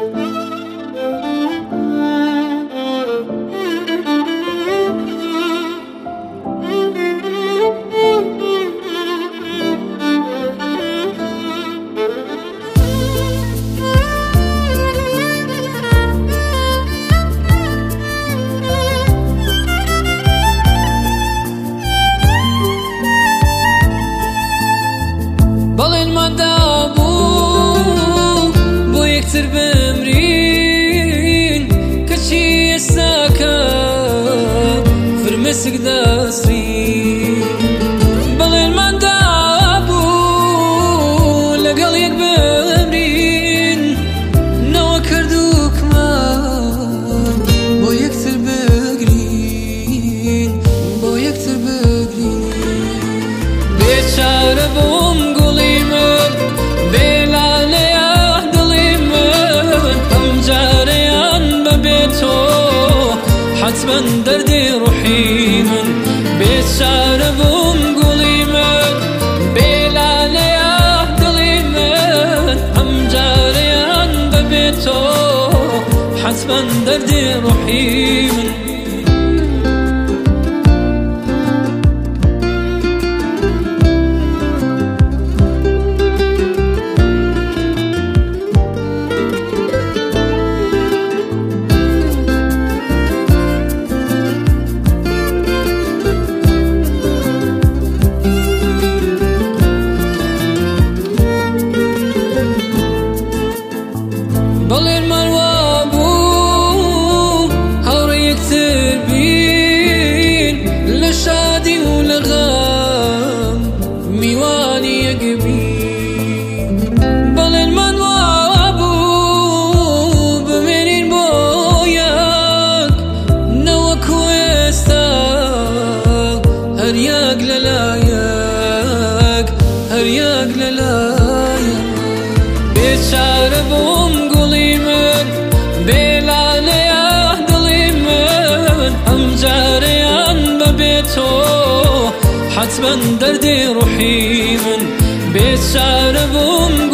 بەڵێن مادابوو بۆ یەکتر بمرین کەچی ئێستاکە فرمێسک دەستین بەڵێن مادابوو لەگەڵ یەک بمرین نەوە کردووکمان بۆ یەکتر بگرین بۆ یەکتر بگرین بێچارە بۆم حتما دردي روحي من بێچارە بووم گوڵی من بێلا لەیە دڵی من ئەم جارەیان بەبێتۆ حتما دردي روحي من بەڵێن ماڵوا بوو هەوڕێ یەکتر بین لە شادی و لە غەم میوانی یەک بین بەڵێن ماڵوا بوو بمێنین بۆ یەک نەوەکو ئێستا هەر یەک لەلایەک هەر یەک لەلایەک بێچارە بووم بێلا لەیە دڵی من ئەم جارەیان بەبێتۆ حتما دەردی ڕوحی من بێچارە بووم